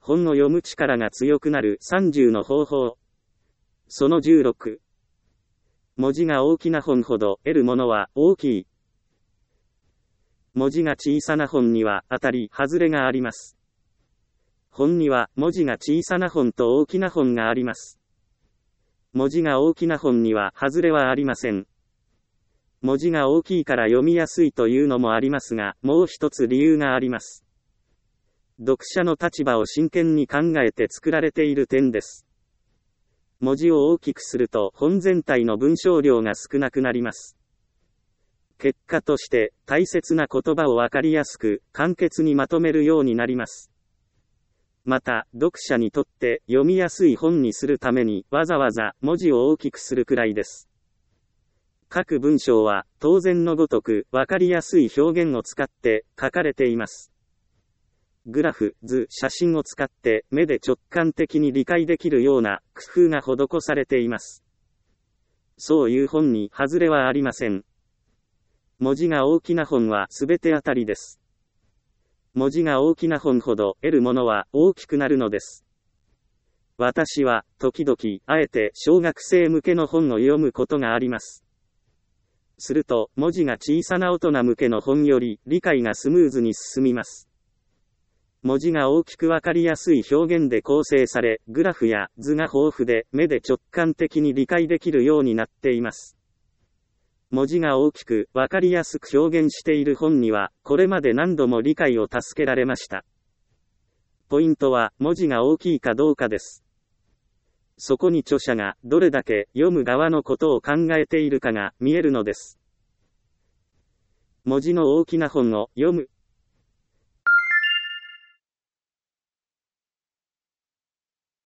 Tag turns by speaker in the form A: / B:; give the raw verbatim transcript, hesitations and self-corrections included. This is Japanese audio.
A: 本を読む力が強くなるさんじゅうの方法。そのじゅうろく。文字が大きな本ほど得るものは大きい。文字が小さな本には当たり外れがあります。本には文字が小さな本と大きな本があります。文字が大きな本には外れはありません。文字が大きいから読みやすいというのもありますが、もう一つ理由があります。読者の立場を真剣に考えて作られている点です。文字を大きくすると本全体の文章量が少なくなります。結果として大切な言葉をわかりやすく簡潔にまとめるようになります。また、読者にとって読みやすい本にするためにわざわざ文字を大きくするくらいです。各文章は当然のごとくわかりやすい表現を使って書かれています。グラフ、図、写真を使って目で直感的に理解できるような工夫が施されています。そういう本に外れはありません。文字が大きな本はすべて当たりです。文字が大きな本ほど得るものは大きくなるのです。私は時々あえて小学生向けの本を読むことがあります。すると文字が小さな大人向けの本より理解がスムーズに進みます。文字が大きくわかりやすい表現で構成され、グラフや図が豊富で目で直感的に理解できるようになっています。文字が大きくわかりやすく表現している本には、これまで何度も理解を助けられました。ポイントは文字が大きいかどうかです。そこに著者がどれだけ読む側のことを考えているかが見えるのです。文字の大きな本を読む。